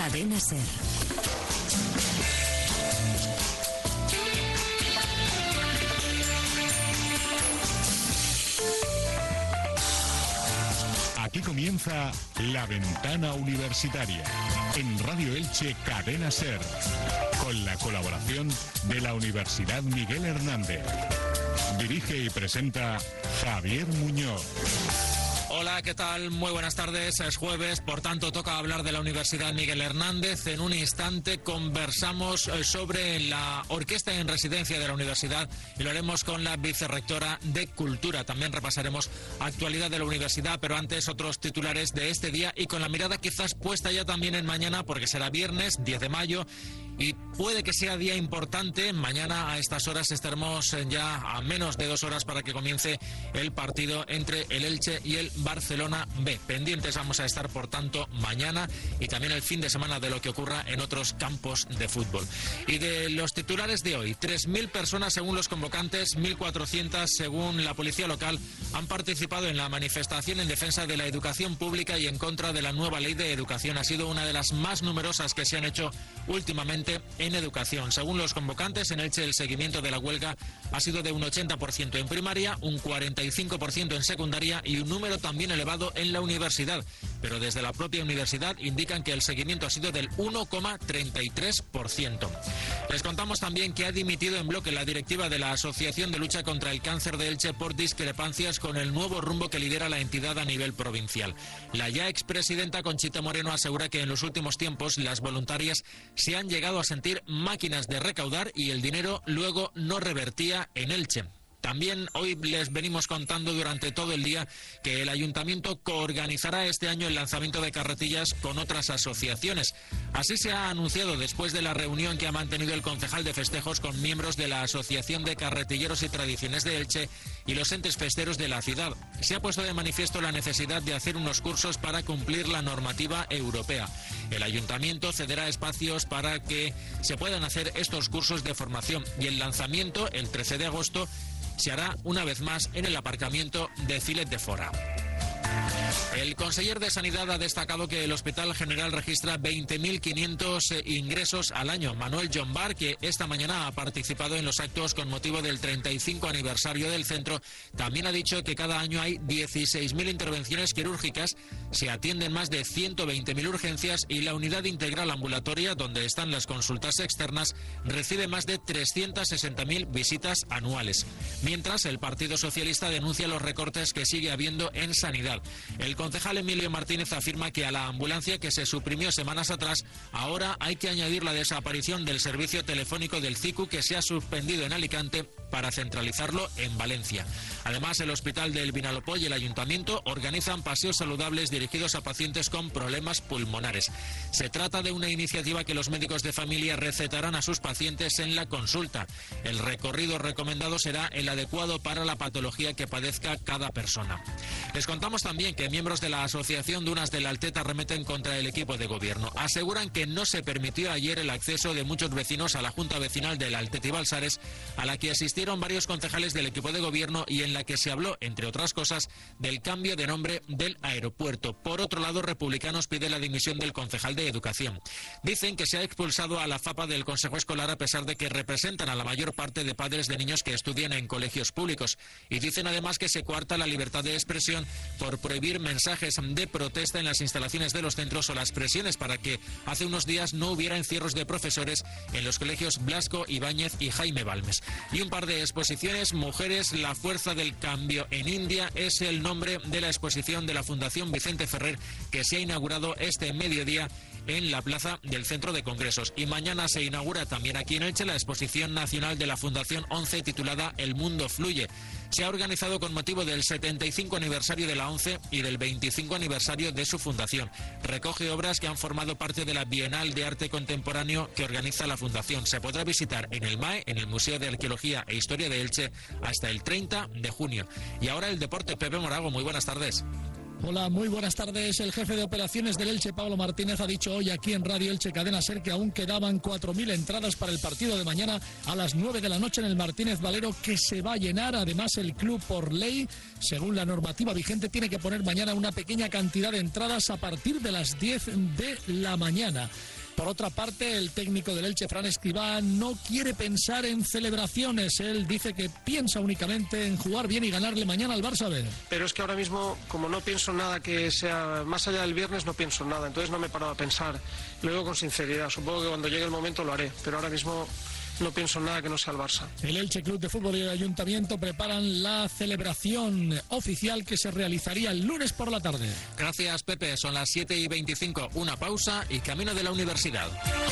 Cadena SER. Aquí comienza La Ventana Universitaria en Radio Elche Cadena SER, con la colaboración de la Universidad Miguel Hernández. Dirige y presenta Javier Muñoz. Hola, ¿qué tal? Muy buenas tardes. Es jueves, por tanto toca hablar de la Universidad Miguel Hernández. En un instante conversamos sobre la orquesta en residencia de la universidad y lo haremos con la vicerrectora de Cultura. También repasaremos actualidad de la universidad, pero antes otros titulares de este día y con la mirada quizás puesta ya también en mañana, porque será viernes 10 de mayo y puede que sea día importante. Mañana a estas horas estaremos ya a menos de 2 horas para que comience el partido entre el Elche y el Barcelona B. Pendientes vamos a estar, por tanto, mañana y también el fin de semana de lo que ocurra en otros campos de fútbol. Y de los titulares de hoy, 3.000 personas según los convocantes, 1.400 según la policía local, han participado en la manifestación en defensa de la educación pública y en contra de la nueva ley de educación. Ha sido una de las más numerosas que se han hecho últimamente en educación. Según los convocantes, en Elche el seguimiento de la huelga ha sido de un 80% en primaria, un 45% en secundaria y un número también elevado en la universidad. Pero desde la propia universidad indican que el seguimiento ha sido del 1,33%. Les contamos también que ha dimitido en bloque la directiva de la Asociación de Lucha contra el Cáncer de Elche por discrepancias con el nuevo rumbo que lidera la entidad a nivel provincial. La ya expresidenta Conchita Moreno asegura que en los últimos tiempos las voluntarias se han llegado a sentir máquinas de recaudar y el dinero luego no revertía en Elche. También hoy les venimos contando durante todo el día que el ayuntamiento coorganizará este año el lanzamiento de carretillas con otras asociaciones. Así se ha anunciado después de la reunión que ha mantenido el concejal de festejos con miembros de la Asociación de Carretilleros y Tradiciones de Elche y los entes festeros de la ciudad. Se ha puesto de manifiesto la necesidad de hacer unos cursos para cumplir la normativa europea. El ayuntamiento cederá espacios para que se puedan hacer estos cursos de formación y el lanzamiento, el 13 de agosto, se hará una vez más en el aparcamiento de Filet de Fora. El conseller de Sanidad ha destacado que el Hospital General registra 20.500 ingresos al año. Manuel Llombar, que esta mañana ha participado en los actos con motivo del 35 aniversario del centro, también ha dicho que cada año hay 16.000 intervenciones quirúrgicas, se atienden más de 120.000 urgencias y la unidad integral ambulatoria, donde están las consultas externas, recibe más de 360.000 visitas anuales. Mientras, el Partido Socialista denuncia los recortes que sigue habiendo en sanidad. El concejal Emilio Martínez afirma que a la ambulancia que se suprimió semanas atrás, ahora hay que añadir la desaparición del servicio telefónico del CICU que se ha suspendido en Alicante para centralizarlo en Valencia. Además, el Hospital del Vinalopó y el Ayuntamiento organizan paseos saludables dirigidos a pacientes con problemas pulmonares. Se trata de una iniciativa que los médicos de familia recetarán a sus pacientes en la consulta. El recorrido recomendado será el adecuado para la patología que padezca cada persona. Les contamos también que miembros de la Asociación Dunas de la Alteta remeten contra el equipo de gobierno. Aseguran que no se permitió ayer el acceso de muchos vecinos a la Junta Vecinal de la Alteta y Balsares, a la que asistieron varios concejales del equipo de gobierno y en la que se habló, entre otras cosas, del cambio de nombre del aeropuerto. Por otro lado, Republicanos pide la dimisión del concejal de Educación. Dicen que se ha expulsado a la FAPA del Consejo Escolar a pesar de que representan a la mayor parte de padres de niños que estudian en colegios públicos. Y dicen además que se coarta la libertad de expresión por prohibir mensajes de protesta en las instalaciones de los centros o las presiones para que hace unos días no hubiera encierros de profesores en los colegios Blasco, Ibáñez y Jaime Balmes. Y un par de exposiciones, Mujeres, la fuerza del cambio en India, es el nombre de la exposición de la Fundación Vicente Ferrer que se ha inaugurado este mediodía en la plaza del Centro de Congresos. Y mañana se inaugura también aquí en Elche la exposición nacional de la Fundación 11 titulada El Mundo Fluye. Se ha organizado con motivo del 75 aniversario de la ONCE y del 25 aniversario de su fundación. Recoge obras que han formado parte de la Bienal de Arte Contemporáneo que organiza la Fundación. Se podrá visitar en el MAE, en el Museo de Arqueología e Historia de Elche, hasta el 30 de junio. Y ahora el deporte. Pepe Morago, muy buenas tardes. Hola, muy buenas tardes. El jefe de operaciones del Elche, Pablo Martínez, ha dicho hoy aquí en Radio Elche Cadena SER que aún quedaban 4.000 entradas para el partido de mañana a las 9 de la noche en el Martínez Valero, que se va a llenar. Además, el club, por ley, según la normativa vigente, tiene que poner mañana una pequeña cantidad de entradas a partir de las 10 de la mañana. Por otra parte, el técnico del Elche, Fran Escribá, no quiere pensar en celebraciones. Él dice que piensa únicamente en jugar bien y ganarle mañana al Barça B. Pero es que ahora mismo, como no pienso en nada que sea más allá del viernes, no pienso en nada, entonces no me he parado a pensar. Lo digo con sinceridad, supongo que cuando llegue el momento lo haré, pero ahora mismo no pienso en nada que no sea el Barça. El Elche Club de Fútbol y el Ayuntamiento preparan la celebración oficial que se realizaría el lunes por la tarde. Gracias, Pepe. Son las 7:25. Una pausa y camino de la universidad.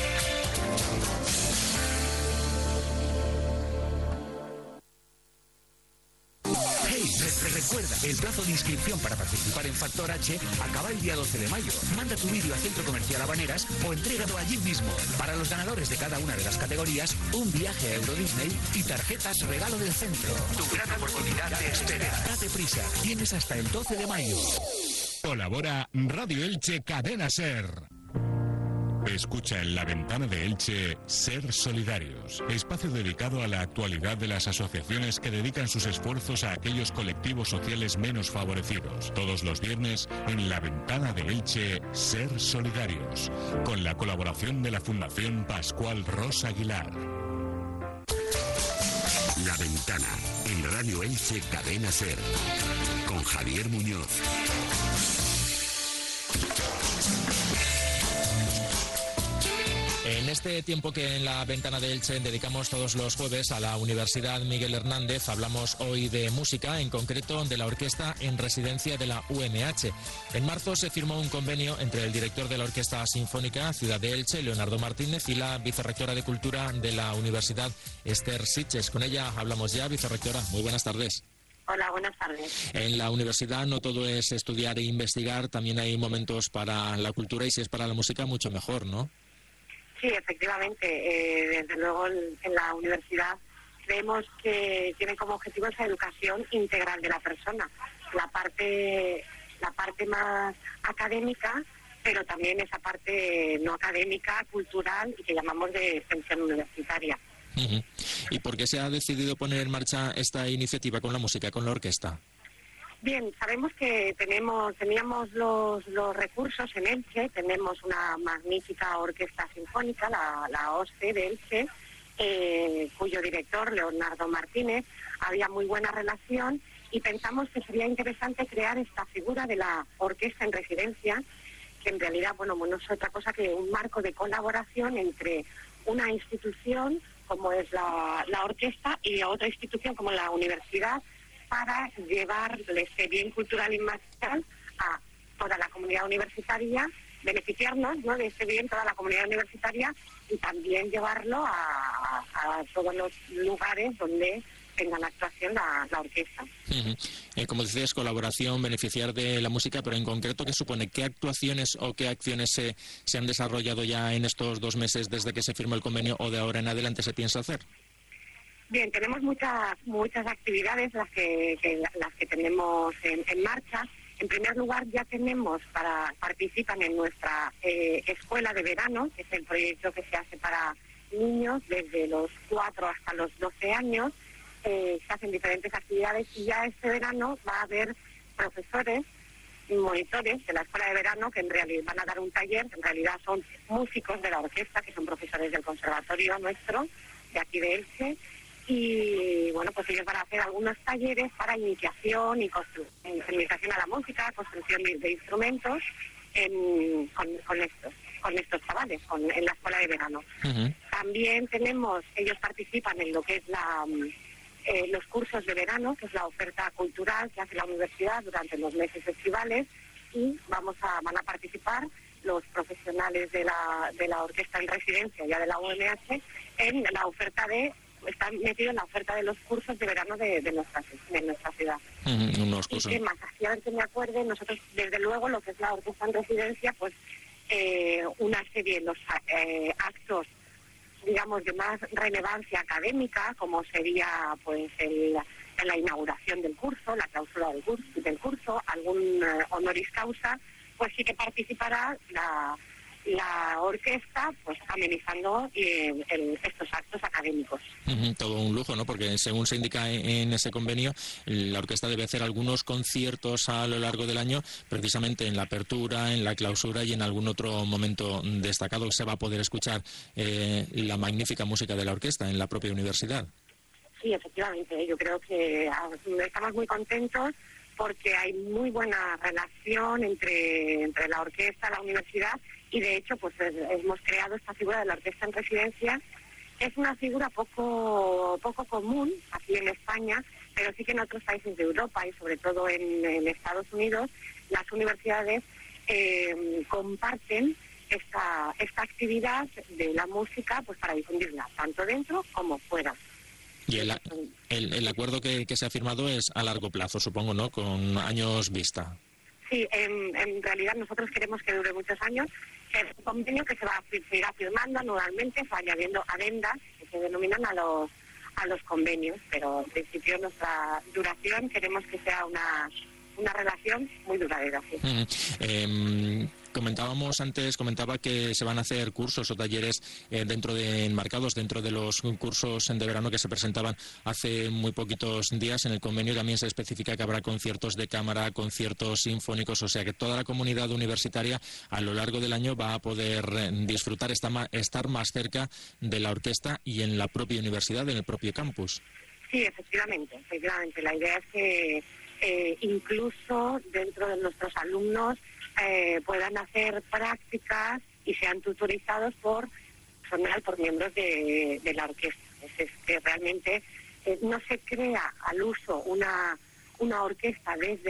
Recuerda, el plazo de inscripción para participar en Factor H acaba el día 12 de mayo. Manda tu vídeo a Centro Comercial Habaneras o entrégalo allí mismo. Para los ganadores de cada una de las categorías, un viaje a Euro Disney y tarjetas regalo del centro. Tu gran oportunidad te espera. Date prisa, tienes hasta el 12 de mayo. Colabora Radio Elche Cadena Ser. Escucha en La Ventana de Elche Ser Solidarios, espacio dedicado a la actualidad de las asociaciones que dedican sus esfuerzos a aquellos colectivos sociales menos favorecidos. Todos los viernes en La Ventana de Elche Ser Solidarios, con la colaboración de la Fundación Pascual Rosa Aguilar. La Ventana, en Radio Elche Cadena Ser, con Javier Muñoz. En este tiempo que en La Ventana de Elche dedicamos todos los jueves a la Universidad Miguel Hernández, hablamos hoy de música, en concreto de la orquesta en residencia de la UMH. En marzo se firmó un convenio entre el director de la Orquesta Sinfónica Ciudad de Elche, Leonardo Martínez, y la vicerrectora de Cultura de la Universidad, Esther Sitges. Con ella hablamos ya, vicerrectora. Muy buenas tardes. Hola, buenas tardes. En la universidad no todo es estudiar e investigar, también hay momentos para la cultura y si es para la música mucho mejor, ¿no? Sí, efectivamente. Desde luego en la universidad creemos que tiene como objetivo esa educación integral de la persona. La parte más académica, pero también esa parte no académica, cultural y que llamamos de extensión universitaria. Uh-huh. ¿Y por qué se ha decidido poner en marcha esta iniciativa con la música, con la orquesta? Bien, sabemos que teníamos los recursos en Elche, tenemos una magnífica orquesta sinfónica, la OSCE de Elche, cuyo director, Leonardo Martínez, había muy buena relación y pensamos que sería interesante crear esta figura de la orquesta en residencia, que en realidad, bueno, no es otra cosa que un marco de colaboración entre una institución como es la orquesta y otra institución como la universidad, para llevarle ese bien cultural y material a toda la comunidad universitaria, beneficiarnos, ¿no?, de ese bien toda la comunidad universitaria y también llevarlo a todos los lugares donde tengan actuación la orquesta. Uh-huh. Como decías, colaboración, beneficiar de la música, pero en concreto, ¿qué supone? ¿Qué actuaciones o qué acciones se han desarrollado ya en estos 2 meses desde que se firmó el convenio o de ahora en adelante se piensa hacer? Bien, tenemos muchas actividades las que tenemos en marcha. En primer lugar, ya participan en nuestra escuela de verano, que es el proyecto que se hace para niños desde los 4 hasta los 12 años. Se hacen diferentes actividades y ya este verano va a haber profesores y monitores de la escuela de verano que en realidad van a dar un taller, que en realidad son músicos de la orquesta, que son profesores del conservatorio nuestro, de aquí de Elche. Y bueno, pues ellos van a hacer algunos talleres para iniciación y iniciación a la música, construcción de instrumentos con estos chavales, en la escuela de verano. Uh-huh. También ellos participan en lo que es los cursos de verano, que es la oferta cultural que hace la universidad durante los meses estivales, y van a participar los profesionales de la orquesta en residencia ya de la UMH en la oferta están metidos en la oferta de los cursos de verano de nuestra ciudad. Unos cursos. Y que más, así a ver que me acuerde, nosotros desde luego lo que es la orquesta en residencia, pues una serie de los actos, digamos, de más relevancia académica, como sería pues la inauguración del curso, la clausura del curso, algún honoris causa, pues sí que participará la orquesta, pues amenizando estos actos académicos. Todo un lujo, ¿no? Porque según se indica en ese convenio, la orquesta debe hacer algunos conciertos a lo largo del año, precisamente en la apertura, en la clausura y en algún otro momento destacado. Se va a poder escuchar la magnífica música de la orquesta en la propia universidad. Sí, efectivamente. Yo creo que estamos muy contentos porque hay muy buena relación entre la orquesta, la universidad, y de hecho pues hemos creado esta figura de la orquesta en residencia. Es una figura poco común aquí en España, pero sí que en otros países de Europa y sobre todo en Estados Unidos las universidades comparten esta actividad de la música pues para difundirla tanto dentro como fuera. Y el acuerdo que se ha firmado es a largo plazo, supongo, ¿no? Con años vista. Sí, en realidad nosotros queremos que dure muchos años. Es un convenio que se va a seguir firmando anualmente, se va añadiendo adendas que se denominan a los convenios, pero en principio nuestra duración queremos que sea una relación muy duradera. Sí. Comentaba que se van a hacer cursos o talleres enmarcados dentro de los cursos de verano que se presentaban hace muy poquitos días. En el convenio también se especifica que habrá conciertos de cámara, conciertos sinfónicos, o sea que toda la comunidad universitaria a lo largo del año va a poder disfrutar, estar más cerca de la orquesta y en la propia universidad, en el propio campus. Sí, efectivamente. La idea es que incluso dentro de nuestros alumnos puedan hacer prácticas y sean tutorizados por miembros de la orquesta. Es que realmente no se crea al uso una orquesta desde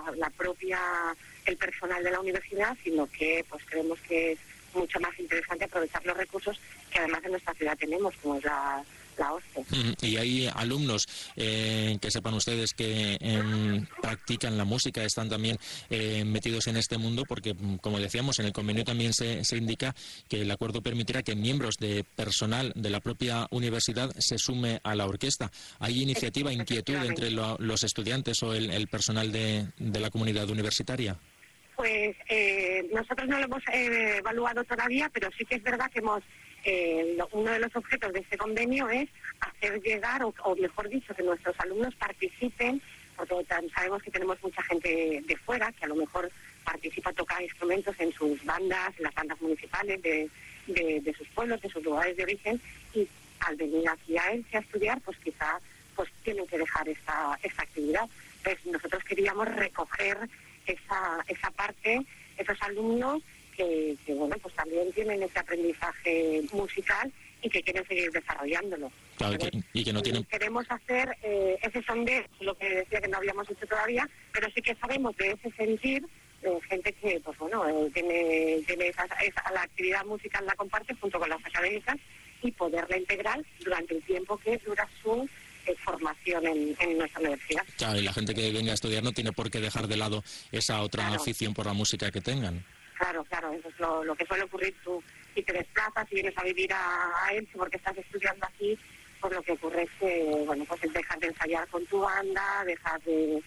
el personal de la universidad, sino que pues creemos que es mucho más interesante aprovechar los recursos que además en nuestra ciudad tenemos, como es la OSCE. Y hay alumnos que sepan ustedes que practican la música, están también metidos en este mundo, porque como decíamos en el convenio también se indica que el acuerdo permitirá que miembros de personal de la propia universidad se sume a la orquesta. ¿Hay iniciativa, inquietud entre los estudiantes o el personal de la comunidad universitaria? Pues nosotros no lo hemos evaluado todavía, pero sí que es verdad que uno de los objetos de este convenio es hacer llegar, o mejor dicho, que nuestros alumnos participen, porque sabemos que tenemos mucha gente de fuera, que a lo mejor participa, toca instrumentos en sus bandas, en las bandas municipales de sus pueblos, de sus lugares de origen, y al venir aquí a Elche a estudiar, pues quizá pues tienen que dejar esta actividad. Entonces nosotros queríamos recoger esa parte, esos alumnos que bueno, pues también tienen ese aprendizaje musical y que quieren seguir desarrollándolo. Claro, y que no tienen... Queremos hacer ese sondeo, lo que decía que no habíamos hecho todavía, pero sí que sabemos de ese sentir, gente que pues bueno tiene la actividad musical la comparte junto con las académicas y poderla integrar durante el tiempo que dura su formación en nuestra universidad. Claro, y la gente que venga a estudiar no tiene por qué dejar de lado esa otra afición por la música que tengan. Claro, eso es lo que suele ocurrir. Tú, si te desplazas y vienes a vivir a Elche porque estás estudiando aquí, pues lo que ocurre es que, bueno, pues dejas de ensayar con tu banda, dejas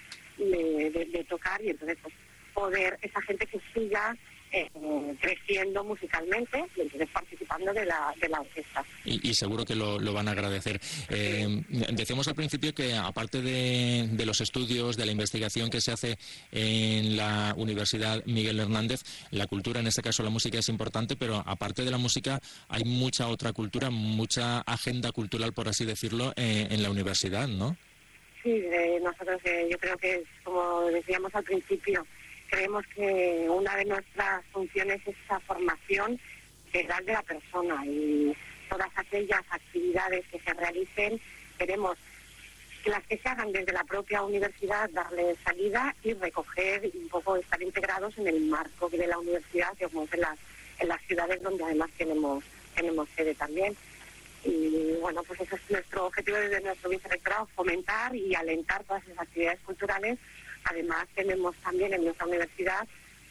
de tocar, y entonces pues poder esa gente que siga creciendo musicalmente y entonces participando de la orquesta. Y seguro que lo van a agradecer. Decíamos al principio que aparte de los estudios, de la investigación que se hace en la Universidad Miguel Hernández, la cultura, en este caso la música, es importante, pero aparte de la música hay mucha otra cultura, mucha agenda cultural, por así decirlo, en la universidad, ¿no? Sí, nosotros yo creo que, como decíamos al principio, creemos que una de nuestras funciones es esa formación integral de la persona, y todas aquellas actividades que se realicen queremos que las que se hagan desde la propia universidad darle salida y recoger y un poco estar integrados en el marco de la universidad, que como en las ciudades donde además tenemos sede también. Y bueno, pues eso es nuestro objetivo desde nuestro vicerrectorado, fomentar y alentar todas esas actividades culturales. Además tenemos también en nuestra universidad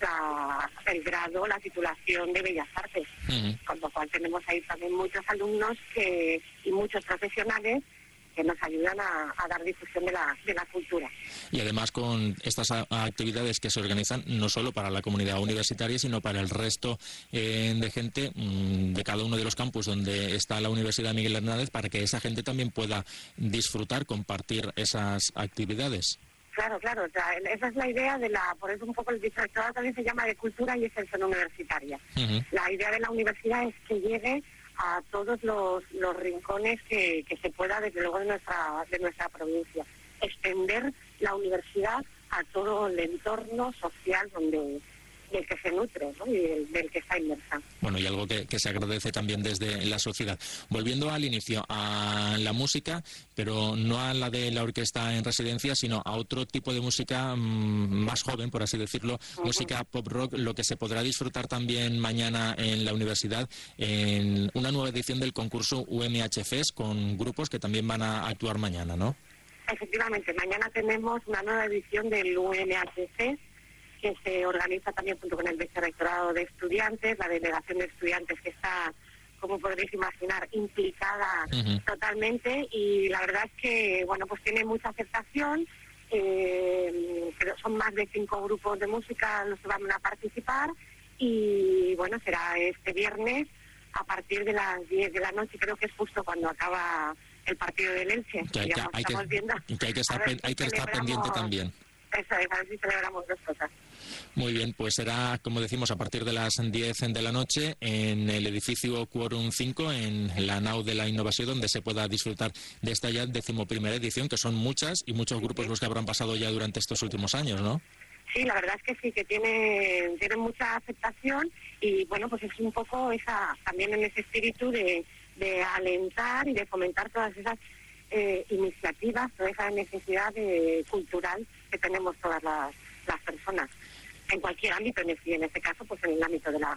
el grado, la titulación de Bellas Artes, con lo cual tenemos ahí también muchos alumnos y muchos profesionales nos ayudan a dar difusión de la cultura. Y además con estas actividades que se organizan no solo para la comunidad universitaria, sino para el resto de gente de cada uno de los campus donde está la Universidad Miguel Hernández, para que esa gente también pueda disfrutar, compartir esas actividades. Claro, o sea, esa es la idea por eso un poco el vicerrectorado también se llama de cultura y extensión universitaria. La idea de la universidad es que llegue a todos los rincones que se pueda, desde luego, de nuestra provincia. Extender la universidad a todo el entorno social del que se nutre, ¿no? Y del que está inmersa. Bueno, y algo que se agradece también desde la sociedad. Volviendo al inicio, a la música, pero no a la de la orquesta en residencia, sino a otro tipo de música más joven, por así decirlo, música pop rock, lo que se podrá disfrutar también mañana en la universidad, en una nueva edición del concurso UMH Fest, con grupos que también van a actuar mañana, ¿no? Efectivamente, mañana tenemos una nueva edición del UMH Fest, que se organiza también junto con el vicerrectorado de estudiantes, la delegación de estudiantes que está, como podréis imaginar, implicada totalmente, y la verdad es que, bueno, pues tiene mucha aceptación, pero son más de 5 grupos de música los que van a participar, y bueno, será este viernes a partir de las 10 de la noche, creo que es justo cuando acaba el partido del Elche. Hay que estar pendiente también. Eso es, a ver si celebramos 2 cosas. Muy bien, pues será, como decimos, a partir de las 10 de la noche en el edificio Quórum 5, en la nau de la innovación, donde se pueda disfrutar de esta ya 11ª edición, que son muchas y muchos grupos los que habrán pasado ya durante estos últimos años, ¿no? Sí, la verdad es que sí, que tiene mucha aceptación, y bueno, pues es un poco también en ese espíritu de alentar y de fomentar todas esas iniciativas, toda esa necesidad cultural que tenemos todas las personas, en cualquier ámbito, en este caso, pues en el ámbito de la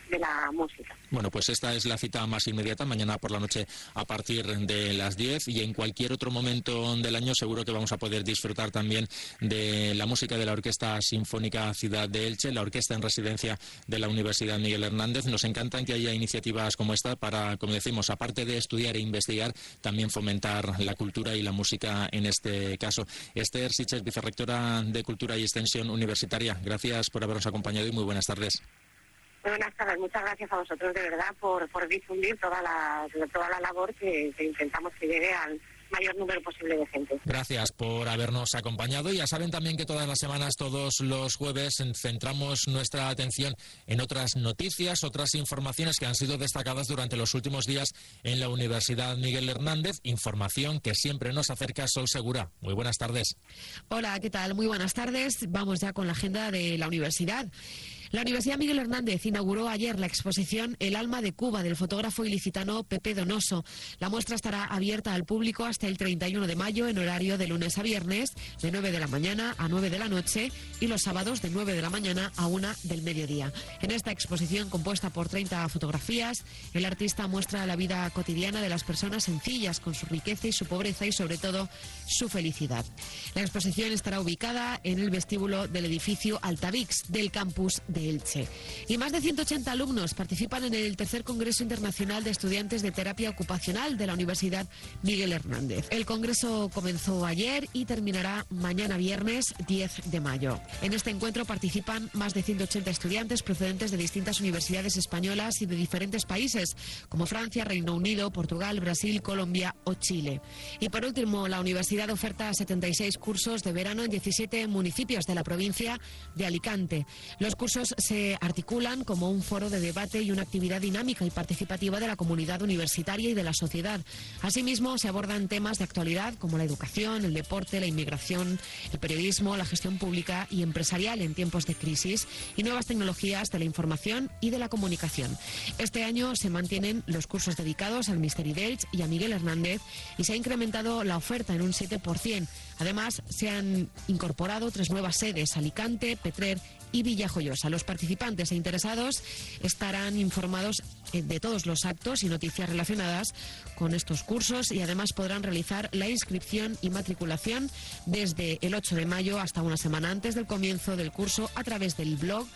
música. Bueno, pues esta es la cita más inmediata, mañana por la noche a partir de las 10, y en cualquier otro momento del año seguro que vamos a poder disfrutar también de la música de la Orquesta Sinfónica Ciudad de Elche, la orquesta en residencia de la Universidad Miguel Hernández. Nos encantan que haya iniciativas como esta para, como decimos, aparte de estudiar e investigar, también fomentar la cultura y la música en este caso. Esther Sitges, vicerrectora de Cultura y Extensión Universitaria, gracias por habernos acompañado y muy buenas tardes. Muy buenas tardes, muchas gracias a vosotros de verdad por difundir toda la labor que intentamos que llegue al mayor número posible de gente. Gracias por habernos acompañado. Ya saben también que todas las semanas, todos los jueves, centramos nuestra atención en otras noticias, otras informaciones que han sido destacadas durante los últimos días en la Universidad Miguel Hernández. Información que siempre nos acerca Sol Segura. Muy buenas tardes. Hola, ¿qué tal? Muy buenas tardes. Vamos ya con la agenda de la universidad. La Universidad Miguel Hernández inauguró ayer la exposición El alma de Cuba del fotógrafo ilicitano Pepe Donoso. La muestra estará abierta al público hasta el 31 de mayo en horario de lunes a viernes, de 9 de la mañana a 9 de la noche, y los sábados de 9 de la mañana a 1 del mediodía. En esta exposición, compuesta por 30 fotografías, el artista muestra la vida cotidiana de las personas sencillas, con su riqueza y su pobreza, y sobre todo su felicidad. La exposición estará ubicada en el vestíbulo del edificio Altavix del campus de Elche. Y más de 180 alumnos participan en el tercer Congreso Internacional de Estudiantes de Terapia Ocupacional de la Universidad Miguel Hernández. El congreso comenzó ayer y terminará mañana viernes 10 de mayo. En este encuentro participan más de 180 estudiantes procedentes de distintas universidades españolas y de diferentes países, como Francia, Reino Unido, Portugal, Brasil, Colombia o Chile. Y por último, la universidad oferta 76 cursos de verano en 17 municipios de la provincia de Alicante. Los cursos se articulan como un foro de debate y una actividad dinámica y participativa de la comunidad universitaria y de la sociedad. Asimismo, se abordan temas de actualidad como la educación, el deporte, la inmigración, el periodismo, la gestión pública y empresarial en tiempos de crisis, y nuevas tecnologías de la información y de la comunicación. Este año se mantienen los cursos dedicados al Misteri d'Elx y a Miguel Hernández, y se ha incrementado la oferta en un 7%. Además, se han incorporado 3 nuevas sedes: Alicante, Petrer y Villajoyosa. Los participantes e interesados estarán informados de todos los actos y noticias relacionadas con estos cursos, y además podrán realizar la inscripción y matriculación desde el 8 de mayo hasta una semana antes del comienzo del curso a través del blog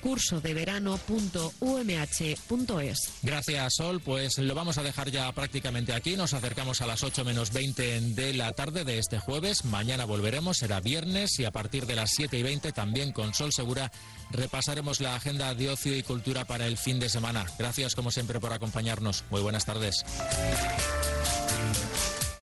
cursodeverano.umh.es. Gracias, Sol. Pues lo vamos a dejar ya prácticamente aquí. Nos acercamos a las 8 menos 20 de la tarde de este jueves. Mañana volveremos, será viernes, y a partir de las 7:20 también con Sol Segura repasaremos la agenda de ocio y cultura para el fin de semana. Gracias como siempre por acompañarnos. Muy buenas tardes.